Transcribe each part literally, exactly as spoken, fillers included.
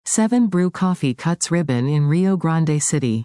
seven Brew Coffee cuts ribbon in Rio Grande City.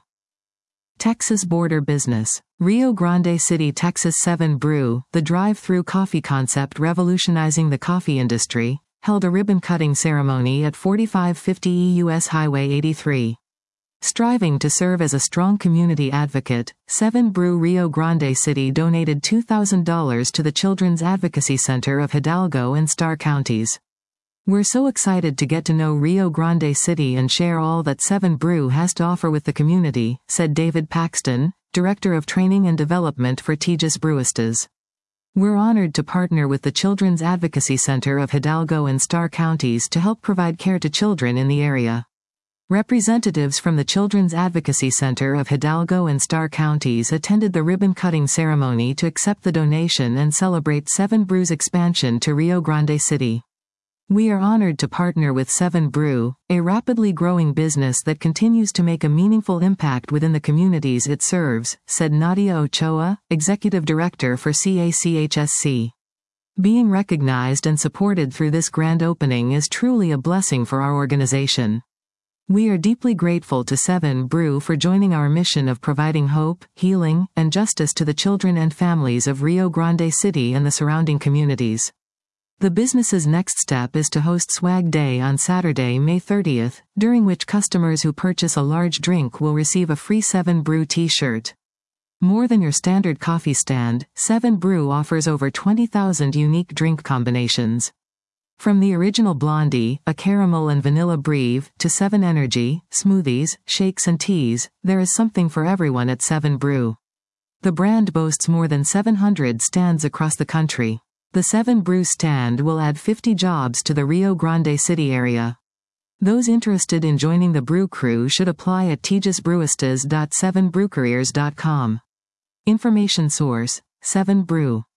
Texas border business. Rio Grande City, Texas. seven Brew, the drive-through coffee concept revolutionizing the coffee industry, held a ribbon-cutting ceremony at forty-five fifty U S Highway eighty-three. Striving to serve as a strong community advocate, seven Brew Rio Grande City donated two thousand dollars to the Children's Advocacy Center of Hidalgo and Starr counties. "We're so excited to get to know Rio Grande City and share all that seven Brew has to offer with the community," said David Paxton, Director of Training and Development for Tejas Brewistas. "We're honored to partner with the Children's Advocacy Center of Hidalgo and Starr counties to help provide care to children in the area." Representatives from the Children's Advocacy Center of Hidalgo and Starr counties attended the ribbon-cutting ceremony to accept the donation and celebrate seven Brew's expansion to Rio Grande City. "We are honored to partner with seven Brew, a rapidly growing business that continues to make a meaningful impact within the communities it serves," said Nadia Ochoa, Executive Director for C A C H S C. "Being recognized and supported through this grand opening is truly a blessing for our organization. We are deeply grateful to seven Brew for joining our mission of providing hope, healing, and justice to the children and families of Rio Grande City and the surrounding communities." The business's next step is to host Swag Day on Saturday, May thirtieth, during which customers who purchase a large drink will receive a free seven Brew t-shirt. More than your standard coffee stand, seven Brew offers over twenty thousand unique drink combinations. From the original Blondie, a caramel and vanilla breve, to seven Energy, smoothies, shakes and teas, there is something for everyone at seven Brew. The brand boasts more than seven hundred stands across the country. The seven Brew stand will add fifty jobs to the Rio Grande City area. Those interested in joining the Brew crew should apply at tejas brewistas dot seven brew careers dot com. Information source: seven Brew.